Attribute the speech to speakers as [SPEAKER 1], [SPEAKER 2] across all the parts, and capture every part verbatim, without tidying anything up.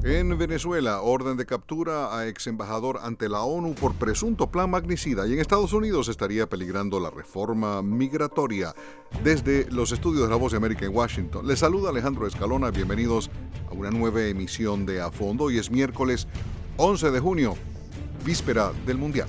[SPEAKER 1] En Venezuela, orden de captura a ex embajador ante la ONU por presunto plan magnicida, y en Estados Unidos estaría peligrando la reforma migratoria. Desde los estudios de La Voz de América en Washington, les saluda Alejandro Escalona. Bienvenidos a una nueva emisión de A Fondo. Hoy es miércoles once de junio, víspera del Mundial.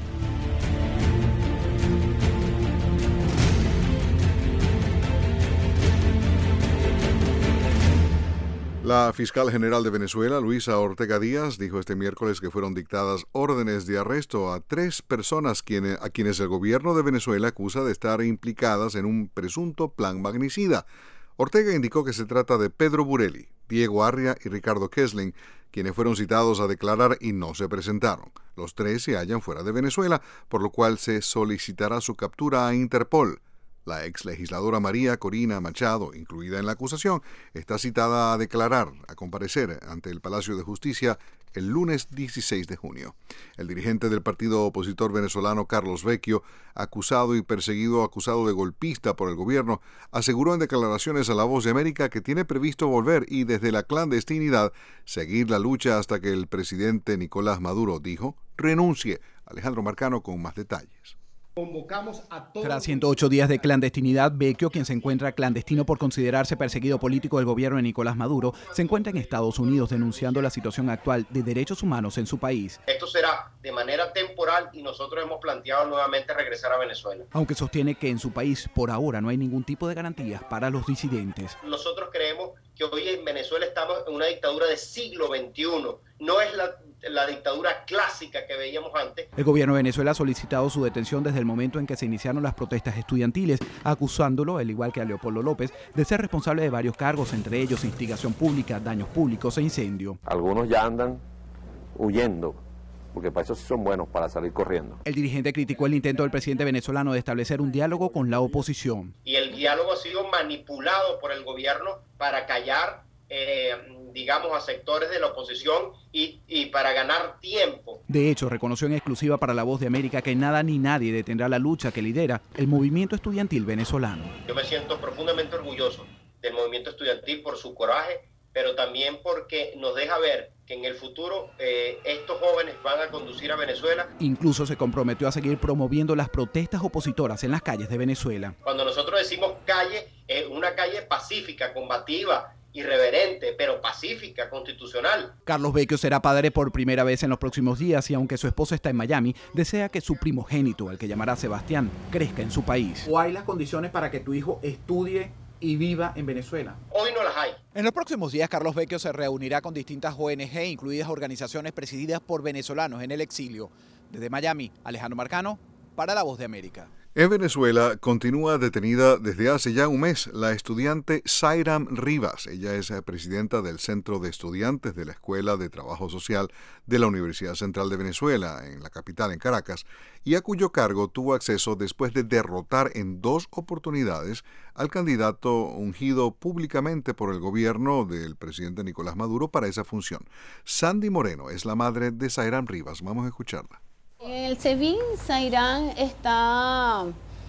[SPEAKER 1] La fiscal general de Venezuela, Luisa Ortega Díaz, dijo este miércoles que fueron dictadas órdenes de arresto a tres personas quienes, a quienes el gobierno de Venezuela acusa de estar implicadas en un presunto plan magnicida. Ortega indicó que se trata de Pedro Burelli, Diego Arria y Ricardo Kesling, quienes fueron citados a declarar y no se presentaron. Los tres se hallan fuera de Venezuela, por lo cual se solicitará su captura a Interpol. La ex legisladora María Corina Machado, incluida en la acusación, está citada a declarar, a comparecer ante el Palacio de Justicia el lunes dieciséis de junio. El dirigente del partido opositor venezolano Carlos Vecchio, acusado y perseguido acusado de golpista por el gobierno, aseguró en declaraciones a La Voz de América que tiene previsto volver y desde la clandestinidad seguir la lucha hasta que el presidente Nicolás Maduro, dijo, renuncie. Alejandro Marcano con más detalles.
[SPEAKER 2] Convocamos a todos.
[SPEAKER 3] Tras ciento ocho días de clandestinidad, Vecchio, quien se encuentra clandestino por considerarse perseguido político del gobierno de Nicolás Maduro, se encuentra en Estados Unidos denunciando la situación actual de derechos humanos en su país.
[SPEAKER 4] Esto será de manera temporal y nosotros hemos planteado nuevamente regresar a Venezuela.
[SPEAKER 3] Aunque sostiene que en su país por ahora no hay ningún tipo de garantías para los disidentes.
[SPEAKER 4] Nosotros creemos que hoy en Venezuela estamos en una dictadura de siglo veintiuno. No es la, la dictadura clásica que veíamos antes.
[SPEAKER 3] El gobierno de Venezuela ha solicitado su detención desde el momento en que se iniciaron las protestas estudiantiles, acusándolo, al igual que a Leopoldo López, de ser responsable de varios cargos, entre ellos instigación pública, daños públicos e incendio.
[SPEAKER 5] Algunos ya andan huyendo, porque para eso sí son buenos, para salir corriendo.
[SPEAKER 3] El dirigente criticó el intento del presidente venezolano de establecer un diálogo con la oposición.
[SPEAKER 4] Y el diálogo ha sido manipulado por el gobierno para callar, eh, digamos, a sectores de la oposición y, y para ganar tiempo.
[SPEAKER 3] De hecho, reconoció en exclusiva para La Voz de América que nada ni nadie detendrá la lucha que lidera el movimiento estudiantil venezolano.
[SPEAKER 4] Yo me siento profundamente orgulloso del movimiento estudiantil por su coraje, pero también porque nos deja ver que en el futuro eh, estos jóvenes van a conducir a Venezuela.
[SPEAKER 3] Incluso se comprometió a seguir promoviendo las protestas opositoras en las calles de Venezuela.
[SPEAKER 4] Cuando nosotros decimos calle, es una calle pacífica, combativa, irreverente, pero pacífica, constitucional.
[SPEAKER 3] Carlos Vecchio será padre por primera vez en los próximos días y aunque su esposa está en Miami, desea que su primogénito, al que llamará Sebastián, crezca en su país.
[SPEAKER 2] ¿O hay las condiciones para que tu hijo estudie y viva en Venezuela?
[SPEAKER 4] Hoy no las hay.
[SPEAKER 3] En los próximos días, Carlos Vecchio se reunirá con distintas O N G, incluidas organizaciones presididas por venezolanos en el exilio. Desde Miami, Alejandro Marcano, para La Voz de América.
[SPEAKER 1] En Venezuela continúa detenida desde hace ya un mes la estudiante Zairam Rivas. Ella es presidenta del Centro de Estudiantes de la Escuela de Trabajo Social de la Universidad Central de Venezuela, en la capital, en Caracas, y a cuyo cargo tuvo acceso después de derrotar en dos oportunidades al candidato ungido públicamente por el gobierno del presidente Nicolás Maduro para esa función. Sandy Moreno es la madre de Zairam Rivas. Vamos a escucharla.
[SPEAKER 6] En el SEBIN, Zairam está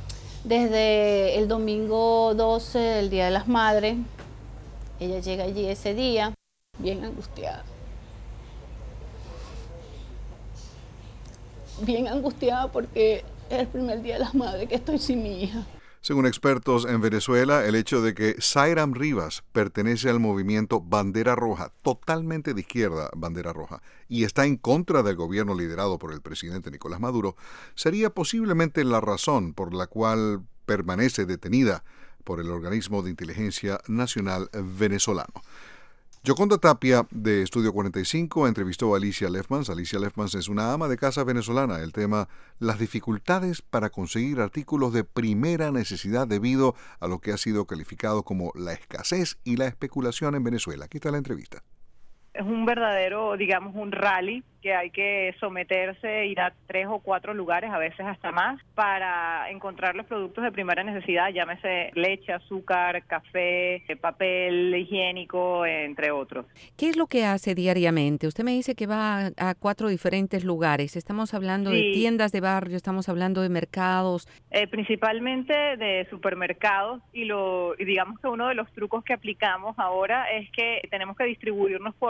[SPEAKER 6] desde el domingo doce, el Día de las Madres. Ella llega allí ese día, bien angustiada. Bien angustiada porque es el primer Día de las Madres que estoy sin mi hija.
[SPEAKER 1] Según expertos en Venezuela, el hecho de que Zairam Rivas pertenece al movimiento Bandera Roja, totalmente de izquierda Bandera Roja, y está en contra del gobierno liderado por el presidente Nicolás Maduro, sería posiblemente la razón por la cual permanece detenida por el organismo de inteligencia nacional venezolano. Yoconda Tapia, de Estudio cuarenta y cinco, entrevistó a Alicia Lefmans. Alicia Lefmans es una ama de casa venezolana. El tema, las dificultades para conseguir artículos de primera necesidad debido a lo que ha sido calificado como la escasez y la especulación en Venezuela. Aquí está la entrevista.
[SPEAKER 7] Es un verdadero, digamos, un rally que hay que someterse, ir a tres o cuatro lugares, a veces hasta más, para encontrar los productos de primera necesidad, llámese leche, azúcar, café, papel higiénico, entre otros.
[SPEAKER 8] ¿Qué es lo que hace diariamente? Usted me dice que va a, a cuatro diferentes lugares. Estamos hablando sí. de tiendas de barrio, estamos hablando de mercados.
[SPEAKER 7] Eh, principalmente de supermercados y, lo, y digamos que uno de los trucos que aplicamos ahora es que tenemos que distribuirnos por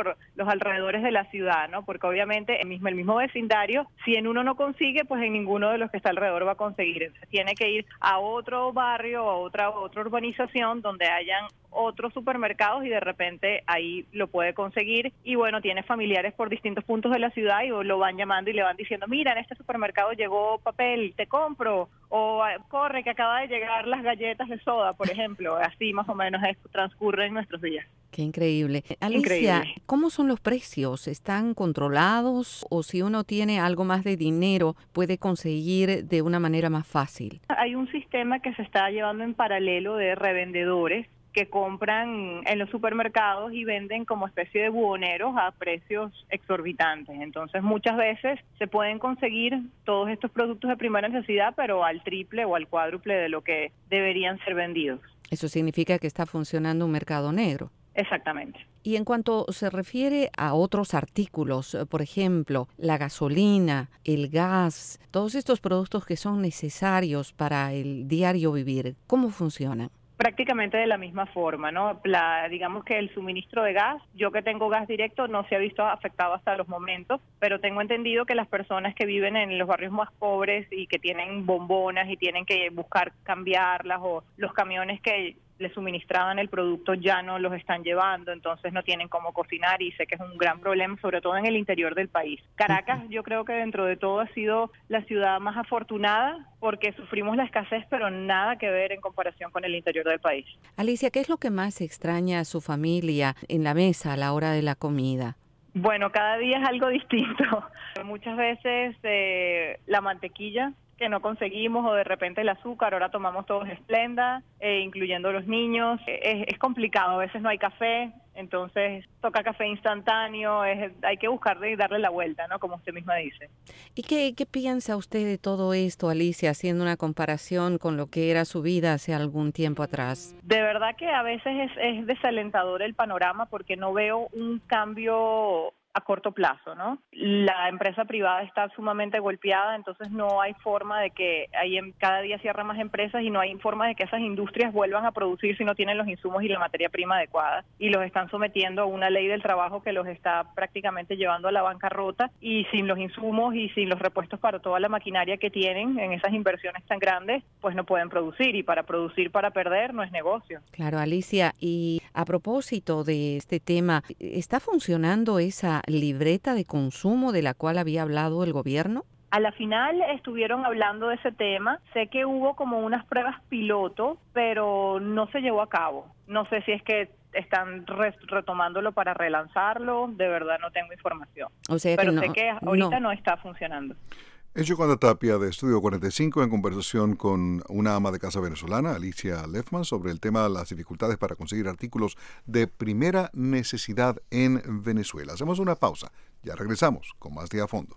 [SPEAKER 7] por los alrededores de la ciudad, ¿no? Porque obviamente el mismo, el mismo vecindario, si en uno no consigue, pues en ninguno de los que está alrededor va a conseguir. Entonces tiene que ir a otro barrio, a otra, otra urbanización donde hayan otros supermercados y de repente ahí lo puede conseguir. Y bueno, tiene familiares por distintos puntos de la ciudad y lo van llamando y le van diciendo, mira, en este supermercado llegó papel, te compro, o corre que acaba de llegar las galletas de soda, por ejemplo. Así más o menos es, transcurren nuestros días.
[SPEAKER 8] Qué increíble. Alicia, increíble. ¿Cómo son los precios? ¿Están controlados o si uno tiene algo más de dinero puede conseguir de una manera más fácil?
[SPEAKER 7] Hay un sistema que se está llevando en paralelo de revendedores que compran en los supermercados y venden como especie de buhoneros a precios exorbitantes. Entonces muchas veces se pueden conseguir todos estos productos de primera necesidad, pero al triple o al cuádruple de lo que deberían ser vendidos.
[SPEAKER 8] Eso significa que está funcionando un mercado negro.
[SPEAKER 7] Exactamente.
[SPEAKER 8] Y en cuanto se refiere a otros artículos, por ejemplo, la gasolina, el gas, todos estos productos que son necesarios para el diario vivir, ¿cómo funcionan?
[SPEAKER 7] Prácticamente de la misma forma, ¿no? La, digamos que el suministro de gas, yo que tengo gas directo no se ha visto afectado hasta los momentos, pero tengo entendido que las personas que viven en los barrios más pobres y que tienen bombonas y tienen que buscar cambiarlas, o los camiones que les suministraban el producto ya no los están llevando, entonces no tienen cómo cocinar y sé que es un gran problema, sobre todo en el interior del país. Caracas, yo creo que dentro de todo ha sido la ciudad más afortunada porque sufrimos la escasez, pero nada que ver en comparación con el interior del país.
[SPEAKER 8] Alicia, ¿qué es lo que más extraña a su familia en la mesa a la hora de la comida?
[SPEAKER 7] Bueno, cada día es algo distinto. Muchas veces eh, la mantequilla que no conseguimos, o de repente el azúcar, ahora tomamos todos Splenda, eh, incluyendo los niños. Es, es complicado, a veces no hay café, entonces toca café instantáneo, es, hay que buscarle y darle la vuelta, ¿no? Como usted misma dice.
[SPEAKER 8] ¿Y qué, qué piensa usted de todo esto, Alicia, haciendo una comparación con lo que era su vida hace algún tiempo atrás?
[SPEAKER 7] De verdad que a veces es, es desalentador el panorama porque no veo un cambio a corto plazo, ¿no? La empresa privada está sumamente golpeada, entonces no hay forma de que hay, cada día cierran más empresas y no hay forma de que esas industrias vuelvan a producir si no tienen los insumos y la materia prima adecuada, y los están sometiendo a una ley del trabajo que los está prácticamente llevando a la bancarrota, y sin los insumos y sin los repuestos para toda la maquinaria que tienen en esas inversiones tan grandes, pues no pueden producir, y para producir para perder no es negocio.
[SPEAKER 8] Claro, Alicia, y a propósito de este tema, ¿está funcionando esa libreta de consumo de la cual había hablado el gobierno?
[SPEAKER 7] A la final estuvieron hablando de ese tema. Sé que hubo como unas pruebas piloto, pero no se llevó a cabo. No sé si es que están re retomándolo para relanzarlo. De verdad no tengo información.
[SPEAKER 8] O sea
[SPEAKER 7] pero
[SPEAKER 8] que no,
[SPEAKER 7] sé que ahorita
[SPEAKER 8] no.
[SPEAKER 7] no está funcionando.
[SPEAKER 1] Es Yoconda Tapia de Estudio cuarenta y cinco en conversación con una ama de casa venezolana, Alicia Lefman, sobre el tema de las dificultades para conseguir artículos de primera necesidad en Venezuela. Hacemos una pausa. Ya regresamos con más de A Fondo.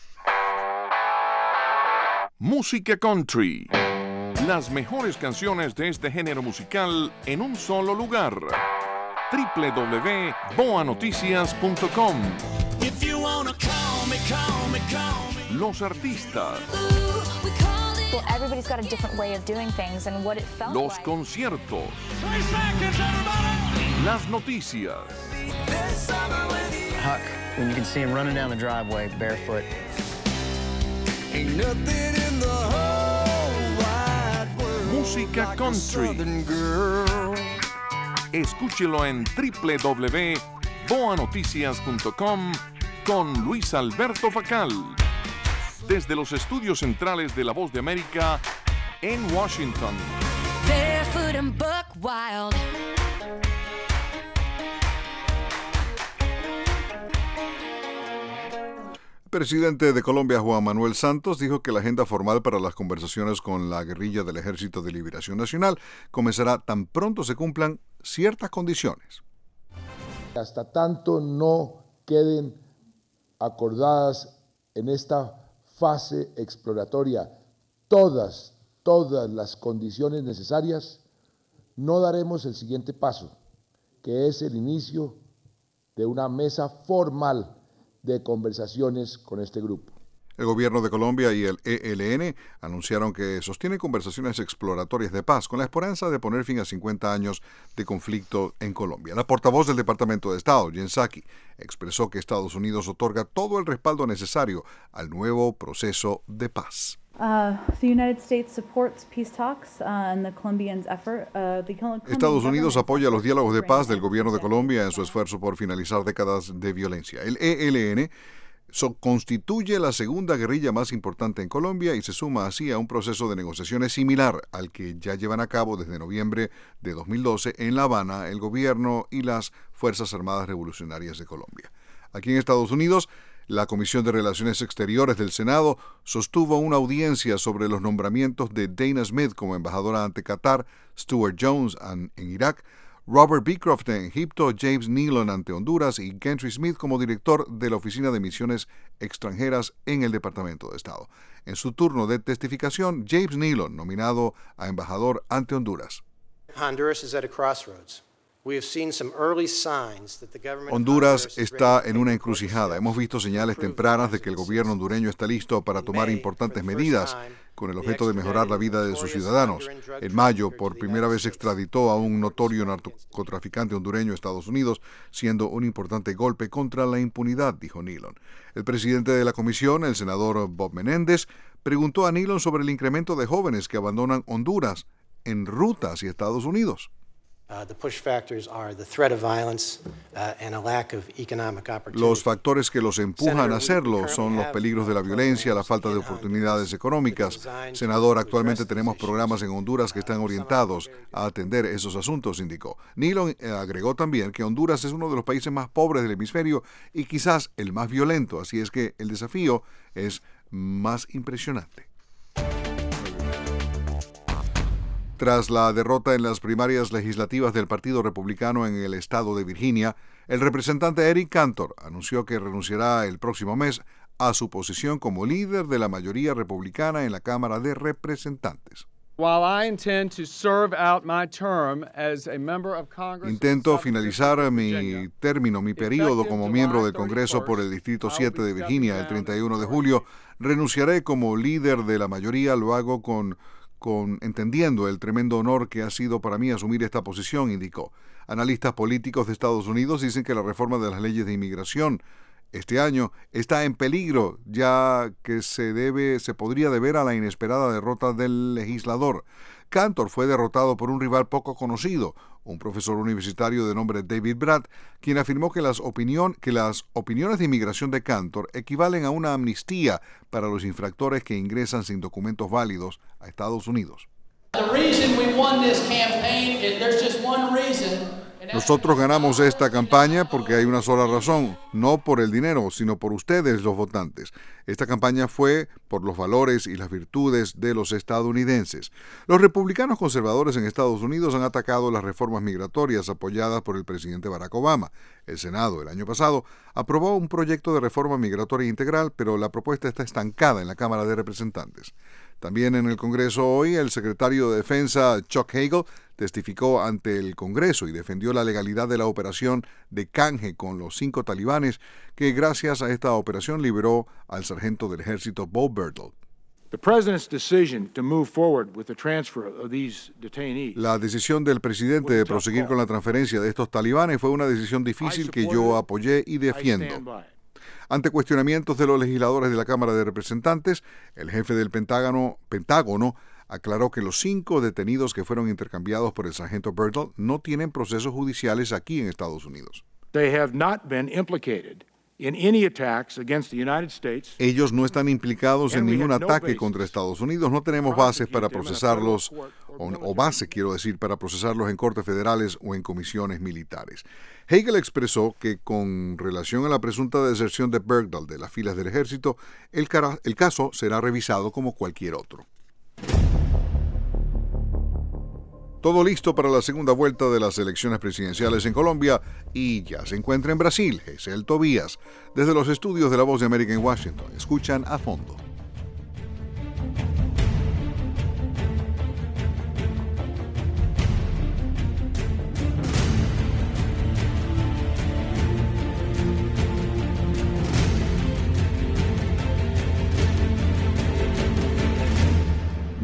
[SPEAKER 9] Música Country. Las mejores canciones de este género musical en un solo lugar. doble u doble u doble u punto boa noticias punto com. Los artistas.
[SPEAKER 10] Well, everybody's got a different way of doing things and what it felt
[SPEAKER 9] Los
[SPEAKER 10] like.
[SPEAKER 9] conciertos. Las noticias.
[SPEAKER 11] Huck, when you can see him running down the driveway barefoot.
[SPEAKER 9] Ain't nothing in the whole wide world. Música like country. Escúchelo en doble u doble u doble u punto boa noticias punto com con Luis Alberto Facal. Desde los estudios centrales de La Voz de América en Washington.
[SPEAKER 12] Barefoot and buck wild.
[SPEAKER 1] El presidente de Colombia, Juan Manuel Santos, dijo que la agenda formal para las conversaciones con la guerrilla del Ejército de Liberación Nacional comenzará tan pronto se cumplan ciertas condiciones.
[SPEAKER 13] Hasta tanto no queden acordadas en esta fase exploratoria todas, todas las condiciones necesarias, no daremos el siguiente paso, que es el inicio de una mesa formal de conversaciones con este grupo.
[SPEAKER 1] El gobierno de Colombia y el E L N anunciaron que sostienen conversaciones exploratorias de paz con la esperanza de poner fin a cincuenta años de conflicto en Colombia. La portavoz del Departamento de Estado, Jen Psaki, expresó que Estados Unidos otorga todo el respaldo necesario al nuevo proceso de paz. Estados Unidos apoya los diálogos de paz del gobierno de Colombia en su esfuerzo por finalizar décadas de violencia. El E L N So, constituye la segunda guerrilla más importante en Colombia y se suma así a un proceso de negociaciones similar al que ya llevan a cabo desde noviembre de dos mil doce en La Habana el gobierno y las Fuerzas Armadas Revolucionarias de Colombia. Aquí en Estados Unidos, la Comisión de Relaciones Exteriores del Senado sostuvo una audiencia sobre los nombramientos de Dana Smith como embajadora ante Qatar, Stuart Jones en Irak, Robert Beecroft en Egipto, James Nealon ante Honduras y Gentry Smith como director de la Oficina de Misiones Extranjeras en el Departamento de Estado. En su turno de testificación, James Nealon, nominado a embajador ante Honduras.
[SPEAKER 14] Honduras is at a crossroads.
[SPEAKER 1] Honduras está en una encrucijada. Hemos visto señales tempranas de que el gobierno hondureño está listo para tomar importantes medidas con el objeto de mejorar la vida de sus ciudadanos. En mayo, por primera vez extraditó a un notorio narcotraficante hondureño a Estados Unidos, siendo un importante golpe contra la impunidad, dijo Nealon. El presidente de la comisión, el senador Bob Menéndez, preguntó a Nealon sobre el incremento de jóvenes que abandonan Honduras en ruta hacia Estados Unidos. Los factores que los empujan a hacerlo son los peligros de la violencia, la falta de oportunidades económicas. Senador, actualmente tenemos programas en Honduras que están orientados a atender esos asuntos, indicó. Nealon agregó también que Honduras es uno de los países más pobres del hemisferio y quizás el más violento, así es que el desafío es más impresionante. Tras la derrota en las primarias legislativas del Partido Republicano en el estado de Virginia, el representante Eric Cantor anunció que renunciará el próximo mes a su posición como líder de la mayoría republicana en la Cámara de Representantes. Intento finalizar mi término, mi periodo como miembro del Congreso por el Distrito siete de Virginia el treinta y uno de julio. Renunciaré como líder de la mayoría, lo hago con... con entendiendo el tremendo honor que ha sido para mí asumir esta posición, indicó. Analistas políticos de Estados Unidos dicen que la reforma de las leyes de inmigración este año está en peligro, ya que se debe, se podría deber a la inesperada derrota del legislador. Cantor fue derrotado por un rival poco conocido, un profesor universitario de nombre David Bratt, quien afirmó que las, opinión, que las opiniones de inmigración de Cantor equivalen a una amnistía para los infractores que ingresan sin documentos válidos a Estados Unidos. Nosotros ganamos esta campaña porque hay una sola razón, no por el dinero, sino por ustedes, los votantes. Esta campaña fue por los valores y las virtudes de los estadounidenses. Los republicanos conservadores en Estados Unidos han atacado las reformas migratorias apoyadas por el presidente Barack Obama. El Senado, el año pasado, aprobó un proyecto de reforma migratoria integral, pero la propuesta está estancada en la Cámara de Representantes. También en el Congreso hoy, el secretario de Defensa, Chuck Hagel, testificó ante el Congreso y defendió la legalidad de la operación de canje con los cinco talibanes, que gracias a esta operación liberó al sargento del ejército Bo Bertel. La decisión del presidente de proseguir con la transferencia de estos talibanes fue una decisión difícil que yo apoyé y defiendo. Ante cuestionamientos de los legisladores de la Cámara de Representantes, el jefe del Pentágono, Pentágono aclaró que los cinco detenidos que fueron intercambiados por el sargento Bertel no tienen procesos judiciales aquí en Estados Unidos. Ellos no están implicados en ningún ataque contra Estados Unidos. No tenemos bases para procesarlos, o, o base, quiero decir, para procesarlos en cortes federales o en comisiones militares. Hagel expresó que con relación a la presunta deserción de Bergdahl de las filas del ejército, el, cara, el caso será revisado como cualquier otro. Todo listo para la segunda vuelta de las elecciones presidenciales en Colombia y ya se encuentra en Brasil, Giselle Tobías. Desde los estudios de La Voz de América en Washington, escuchan A Fondo.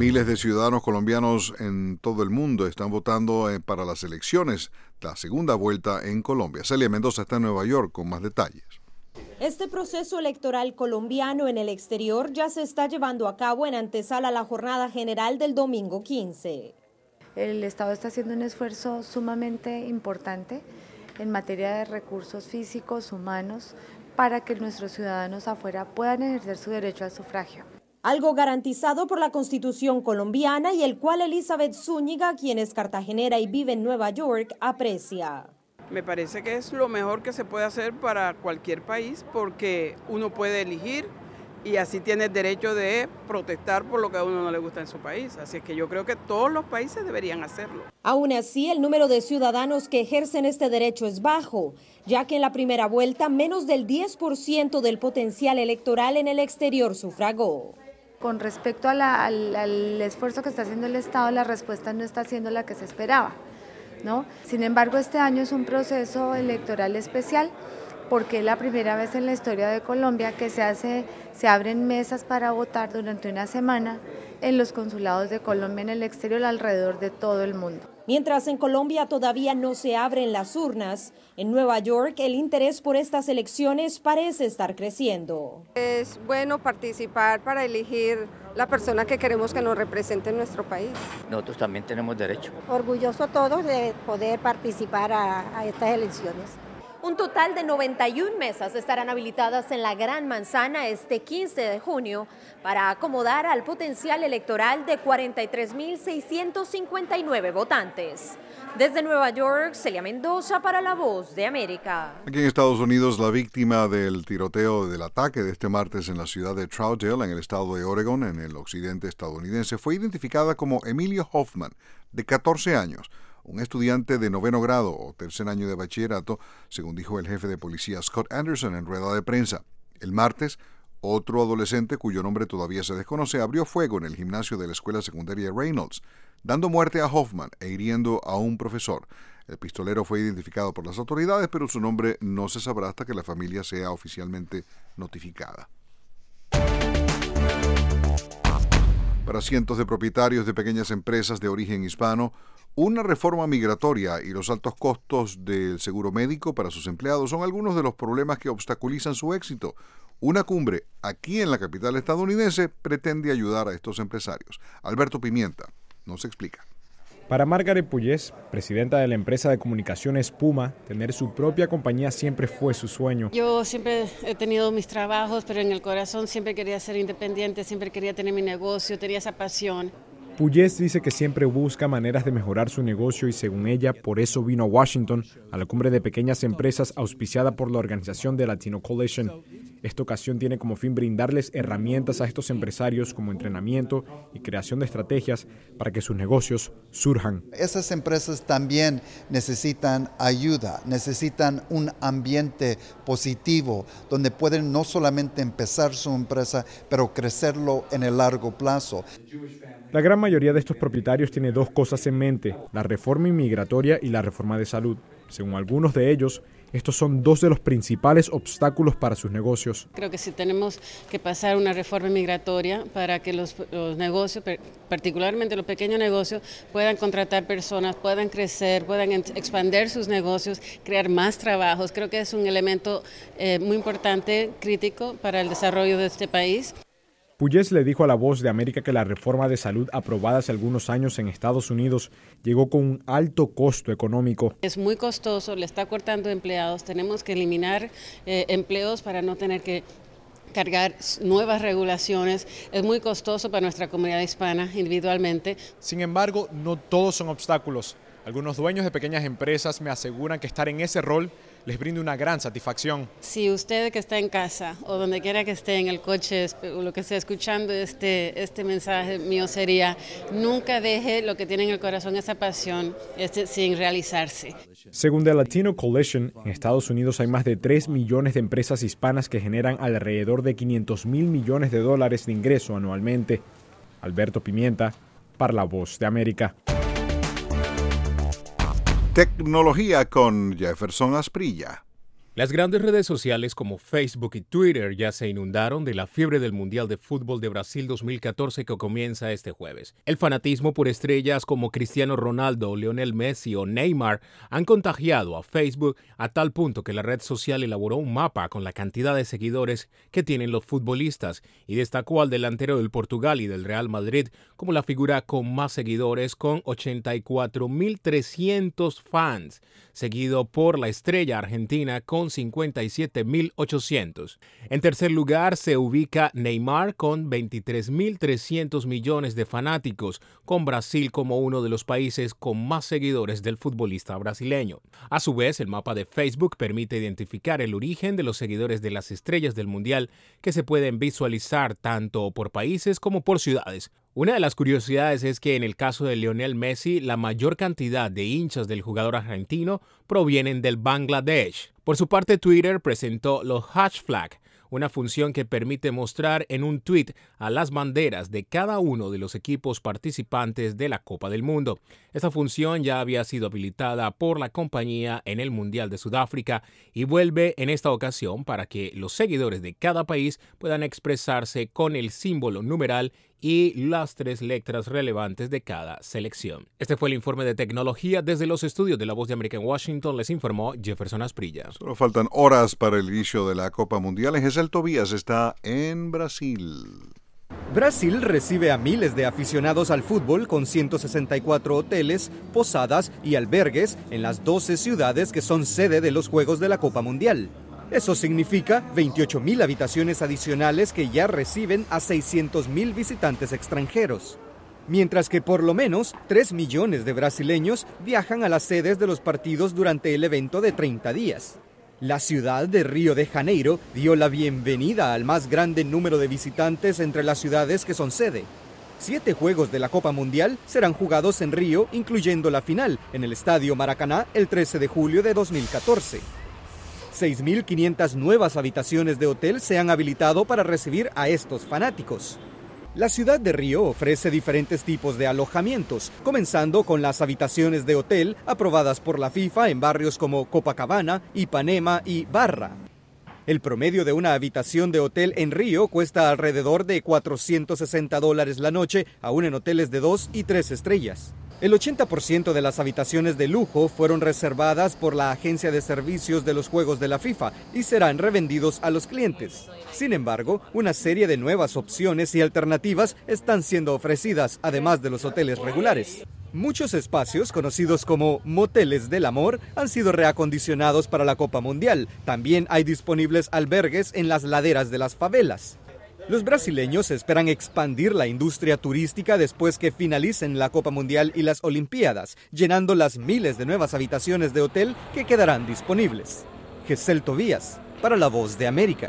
[SPEAKER 1] Miles de ciudadanos colombianos en todo el mundo están votando para las elecciones, la segunda vuelta en Colombia. Celia Mendoza está en Nueva York con más detalles.
[SPEAKER 15] Este proceso electoral colombiano en el exterior ya se está llevando a cabo en antesala a la jornada general del domingo quince.
[SPEAKER 16] El Estado está haciendo un esfuerzo sumamente importante en materia de recursos físicos, humanos, para que nuestros ciudadanos afuera puedan ejercer su derecho al sufragio.
[SPEAKER 15] Algo garantizado por la Constitución colombiana y el cual Elizabeth Zúñiga, quien es cartagenera y vive en Nueva York, aprecia.
[SPEAKER 17] Me parece que es lo mejor que se puede hacer para cualquier país porque uno puede elegir y así tiene el derecho de protestar por lo que a uno no le gusta en su país. Así es que yo creo que todos los países deberían hacerlo.
[SPEAKER 15] Aún así, el número de ciudadanos que ejercen este derecho es bajo, ya que en la primera vuelta menos del diez por ciento del potencial electoral en el exterior sufragó.
[SPEAKER 16] Con respecto a la, al, al esfuerzo que está haciendo el Estado, la respuesta no está siendo la que se esperaba, ¿no? Sin embargo, este año es un proceso electoral especial porque es la primera vez en la historia de Colombia que se hace, se abren mesas para votar durante una semana en los consulados de Colombia en el exterior alrededor de todo el mundo.
[SPEAKER 15] Mientras en Colombia todavía no se abren las urnas, en Nueva York el interés por estas elecciones parece estar creciendo.
[SPEAKER 18] Es bueno participar para elegir la persona que queremos que nos represente en nuestro país.
[SPEAKER 19] Nosotros también tenemos derecho.
[SPEAKER 20] Orgulloso todos de poder participar a, a estas elecciones.
[SPEAKER 15] Un total de noventa y una mesas estarán habilitadas en la Gran Manzana este quince de junio para acomodar al potencial electoral de cuarenta y tres mil seiscientos cincuenta y nueve votantes. Desde Nueva York, Celia Mendoza para La Voz de América.
[SPEAKER 1] Aquí en Estados Unidos, la víctima del tiroteo del ataque de este martes en la ciudad de Troutdale, en el estado de Oregon, en el occidente estadounidense, fue identificada como Emilio Hoffman, de catorce años. Un estudiante de noveno grado o tercer año de bachillerato, según dijo el jefe de policía Scott Anderson en rueda de prensa. El martes, otro adolescente, cuyo nombre todavía se desconoce, abrió fuego en el gimnasio de la escuela secundaria Reynolds, dando muerte a Hoffman e hiriendo a un profesor. El pistolero fue identificado por las autoridades, pero su nombre no se sabrá hasta que la familia sea oficialmente notificada. Para cientos de propietarios de pequeñas empresas de origen hispano, una reforma migratoria y los altos costos del seguro médico para sus empleados son algunos de los problemas que obstaculizan su éxito. Una cumbre aquí en la capital estadounidense pretende ayudar a estos empresarios. Alberto Pimienta nos explica.
[SPEAKER 21] Para Margaret Puyés, presidenta de la empresa de comunicaciones Puma, tener su propia compañía siempre fue su sueño.
[SPEAKER 22] Yo siempre he tenido mis trabajos, pero en el corazón siempre quería ser independiente, siempre quería tener mi negocio, tenía esa pasión.
[SPEAKER 21] Puyés dice que siempre busca maneras de mejorar su negocio y según ella, por eso vino a Washington, a la cumbre de pequeñas empresas auspiciada por la organización de Latino Coalition. Esta ocasión tiene como fin brindarles herramientas a estos empresarios como entrenamiento y creación de estrategias para que sus negocios surjan.
[SPEAKER 23] Esas empresas también necesitan ayuda, necesitan un ambiente positivo donde pueden no solamente empezar su empresa, pero crecerlo en el largo plazo.
[SPEAKER 21] La gran mayoría de estos propietarios tiene dos cosas en mente, la reforma inmigratoria y la reforma de salud. Según algunos de ellos, estos son dos de los principales obstáculos para sus negocios.
[SPEAKER 22] Creo que sí tenemos que pasar una reforma migratoria para que los, los negocios, particularmente los pequeños negocios, puedan contratar personas, puedan crecer, puedan expandir sus negocios, crear más trabajos. Creo que es un elemento eh, muy importante, crítico para el desarrollo de este país.
[SPEAKER 21] Puyés le dijo a La Voz de América que la reforma de salud aprobada hace algunos años en Estados Unidos llegó con un alto costo económico.
[SPEAKER 22] Es muy costoso, le está cortando empleados, tenemos que eliminar eh, empleos para no tener que cargar nuevas regulaciones. Es muy costoso para nuestra comunidad hispana individualmente.
[SPEAKER 21] Sin embargo, no todos son obstáculos. Algunos dueños de pequeñas empresas me aseguran que estar en ese rol les brinda una gran satisfacción.
[SPEAKER 22] Si usted que está en casa o donde quiera que esté, en el coche o lo que esté escuchando este, este mensaje mío sería, nunca deje lo que tiene en el corazón, esa pasión, este, sin realizarse.
[SPEAKER 21] Según The Latino Coalition, en Estados Unidos hay más de tres millones de empresas hispanas que generan alrededor de quinientos mil millones de dólares de ingreso anualmente. Alberto Pimienta, para La Voz de América.
[SPEAKER 1] Tecnología con Jefferson Asprilla.
[SPEAKER 2] Las grandes redes sociales como Facebook y Twitter ya se inundaron de la fiebre del Mundial de Fútbol de Brasil dos mil catorce que comienza este jueves. El fanatismo por estrellas como Cristiano Ronaldo, Lionel Messi o Neymar han contagiado a Facebook a tal punto que la red social elaboró un mapa con la cantidad de seguidores que tienen los futbolistas y destacó al delantero del Portugal y del Real Madrid como la figura con más seguidores con ochenta y cuatro mil trescientos fans, seguido por la estrella argentina con cincuenta y siete mil ochocientos. En tercer lugar se ubica Neymar con veintitrés mil trescientos millones de fanáticos, con Brasil como uno de los países con más seguidores del futbolista brasileño. A su vez, el mapa de Facebook permite identificar el origen de los seguidores de las estrellas del Mundial, que se pueden visualizar tanto por países como por ciudades. Una de las curiosidades es que en el caso de Lionel Messi, la mayor cantidad de hinchas del jugador argentino provienen del Bangladesh. Por su parte, Twitter presentó los hashtag, una función que permite mostrar en un tweet a las banderas de cada uno de los equipos participantes de la Copa del Mundo. Esta función ya había sido habilitada por la compañía en el Mundial de Sudáfrica y vuelve en esta ocasión para que los seguidores de cada país puedan expresarse con el símbolo numeral y las tres letras relevantes de cada selección. Este fue el informe de tecnología. Desde los estudios de La Voz de América en Washington les informó Jefferson Asprilla.
[SPEAKER 1] Solo faltan horas para el inicio de la Copa Mundial. Gesell Tobías está en Brasil.
[SPEAKER 4] Brasil recibe a miles de aficionados al fútbol con ciento sesenta y cuatro hoteles, posadas y albergues en las doce ciudades que son sede de los Juegos de la Copa Mundial. Eso significa veintiocho mil habitaciones adicionales que ya reciben a seiscientos mil visitantes extranjeros. Mientras que por lo menos tres millones de brasileños viajan a las sedes de los partidos durante el evento de treinta días. La ciudad de Río de Janeiro dio la bienvenida al más grande número de visitantes entre las ciudades que son sede. Siete juegos de la Copa Mundial serán jugados en Río, incluyendo la final en el Estadio Maracaná el trece de julio de dos mil catorce. seis mil quinientas nuevas habitaciones de hotel se han habilitado para recibir a estos fanáticos. La ciudad de Río ofrece diferentes tipos de alojamientos, comenzando con las habitaciones de hotel aprobadas por la FIFA en barrios como Copacabana, Ipanema y Barra. El promedio de una habitación de hotel en Río cuesta alrededor de cuatrocientos sesenta dólares la noche, aún en hoteles de dos y tres estrellas. El ochenta por ciento de las habitaciones de lujo fueron reservadas por la Agencia de Servicios de los Juegos de la FIFA y serán revendidos a los clientes. Sin embargo, una serie de nuevas opciones y alternativas están siendo ofrecidas, además de los hoteles regulares. Muchos espacios, conocidos como moteles del amor, han sido reacondicionados para la Copa Mundial. También hay disponibles albergues en las laderas de las favelas. Los brasileños esperan expandir la industria turística después que finalicen la Copa Mundial y las Olimpiadas, llenando las miles de nuevas habitaciones de hotel que quedarán disponibles. Gesell Tobías, para La Voz de América.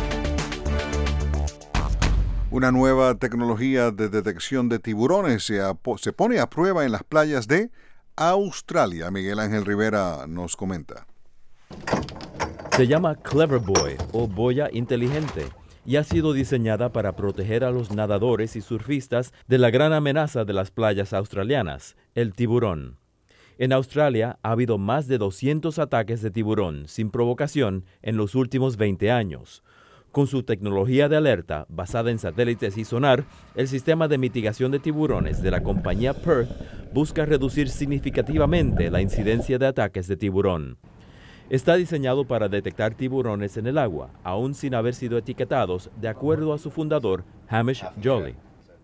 [SPEAKER 1] Una nueva tecnología de detección de tiburones se, se pone a prueba en las playas de Australia. Miguel Ángel Rivera nos comenta.
[SPEAKER 5] Se llama Clever Boy o boya inteligente y ha sido diseñada para proteger a los nadadores y surfistas de la gran amenaza de las playas australianas, el tiburón. En Australia ha habido más de doscientos ataques de tiburón sin provocación en los últimos veinte años. Con su tecnología de alerta basada en satélites y sonar, el sistema de mitigación de tiburones de la compañía Perth busca reducir significativamente la incidencia de ataques de tiburón. Está diseñado para detectar tiburones en el agua, aún sin haber sido etiquetados, de acuerdo a su fundador, Hamish Jolly.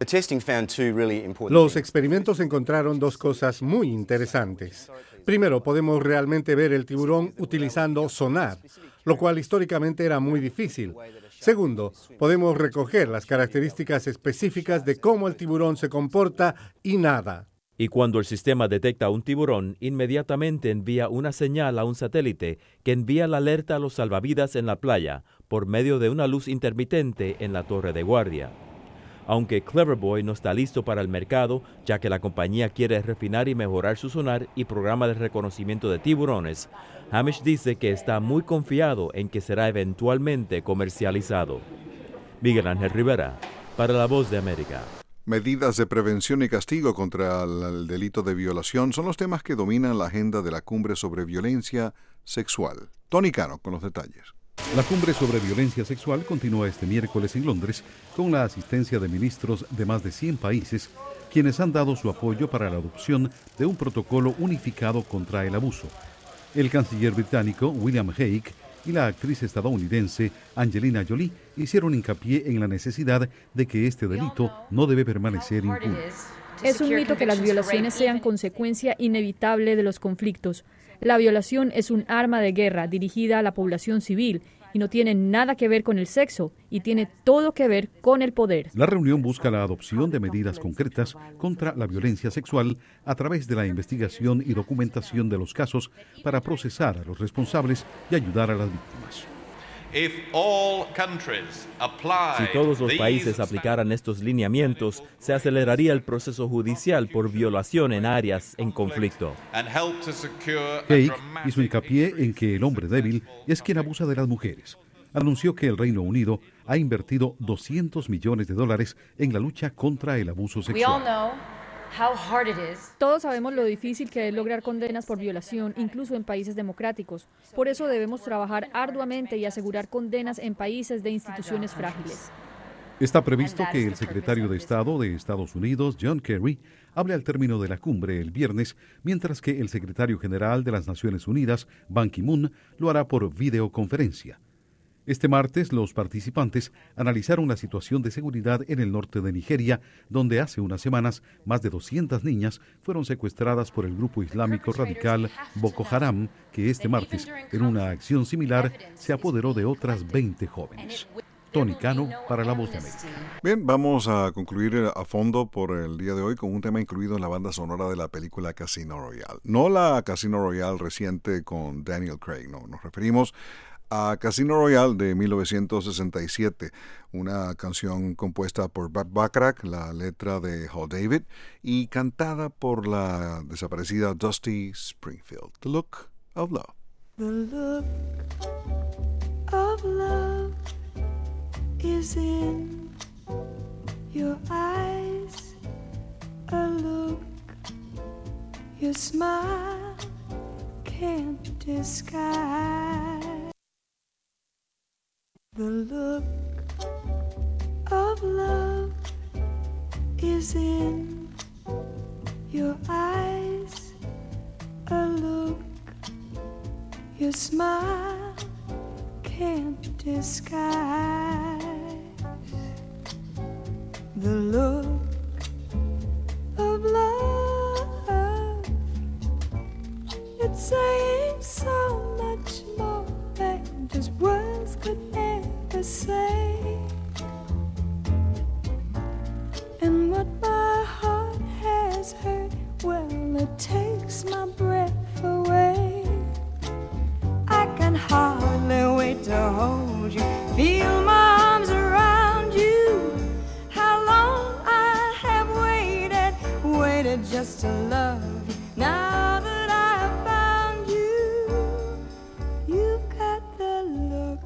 [SPEAKER 24] Los experimentos encontraron dos cosas muy interesantes. Primero, podemos realmente ver el tiburón utilizando sonar, lo cual históricamente era muy difícil. Segundo, podemos recoger las características específicas de cómo el tiburón se comporta y nada.
[SPEAKER 5] Y cuando el sistema detecta un tiburón, inmediatamente envía una señal a un satélite que envía la alerta a los salvavidas en la playa por medio de una luz intermitente en la torre de guardia. Aunque Clever Boy no está listo para el mercado, ya que la compañía quiere refinar y mejorar su sonar y programa de reconocimiento de tiburones, Hamish dice que está muy confiado en que será eventualmente comercializado. Miguel Ángel Rivera, para La Voz de América.
[SPEAKER 1] Medidas de prevención y castigo contra el delito de violación son los temas que dominan la agenda de la cumbre sobre violencia sexual. Tony Cano con los detalles.
[SPEAKER 3] La cumbre sobre violencia sexual continúa este miércoles en Londres con la asistencia de ministros de más de cien países, quienes han dado su apoyo para la adopción de un protocolo unificado contra el abuso. El canciller británico William Hague y la actriz estadounidense Angelina Jolie hicieron hincapié en la necesidad de que este delito no debe permanecer impune.
[SPEAKER 6] Es un mito que las violaciones sean consecuencia inevitable de los conflictos. La violación es un arma de guerra dirigida a la población civil y no tiene nada que ver con el sexo y tiene todo que ver con el poder.
[SPEAKER 3] La reunión busca la adopción de medidas concretas contra la violencia sexual a través de la investigación y documentación de los casos para procesar a los responsables y ayudar a las víctimas.
[SPEAKER 5] Si todos los países aplicaran estos lineamientos, se aceleraría el proceso judicial por violación en áreas en conflicto.
[SPEAKER 3] Hague hizo hincapié en que el hombre débil es quien abusa de las mujeres. Anunció que el Reino Unido ha invertido doscientos millones de dólares en la lucha contra el abuso sexual.
[SPEAKER 6] Todos sabemos lo difícil que es lograr condenas por violación, incluso en países democráticos. Por eso debemos trabajar arduamente y asegurar condenas en países de instituciones frágiles.
[SPEAKER 3] Está previsto que el secretario de Estado de Estados Unidos, John Kerry, hable al término de la cumbre el viernes, mientras que el secretario general de las Naciones Unidas, Ban Ki-moon, lo hará por videoconferencia. Este martes, los participantes analizaron la situación de seguridad en el norte de Nigeria, donde hace unas semanas más de doscientas niñas fueron secuestradas por el grupo islámico radical Boko Haram, que este martes, en una acción similar, se apoderó de otras veinte jóvenes. Tony Cano para La Voz de América.
[SPEAKER 1] Bien, vamos a concluir a fondo por el día de hoy con un tema incluido en la banda sonora de la película Casino Royale. No la Casino Royale reciente con Daniel Craig, no, nos referimos a Casino Royale de mil novecientos sesenta y siete, una canción compuesta por Burt Bacharach, la letra de Hal David y cantada por la desaparecida Dusty Springfield. The Look of Love.
[SPEAKER 7] The look of love is in your eyes, a look your smile can't disguise. The look of love is in your eyes, a look your smile can't disguise. The look of love, it's saying so much more than just words could ever say. And what my heart has heard, well, it takes my breath away. I can hardly wait to hold you, feel my arms around you. How long I have waited, waited just to love you. Now that I've found you, you've got the look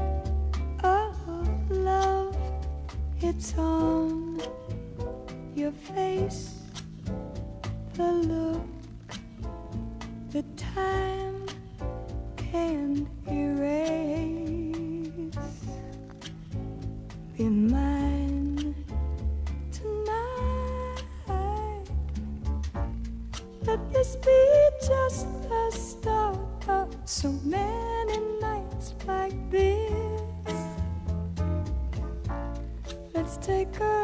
[SPEAKER 7] of love. It's on your face, the look, the time can't erase. Be mine tonight. Let this be just the start of so many nights like this. Let's take a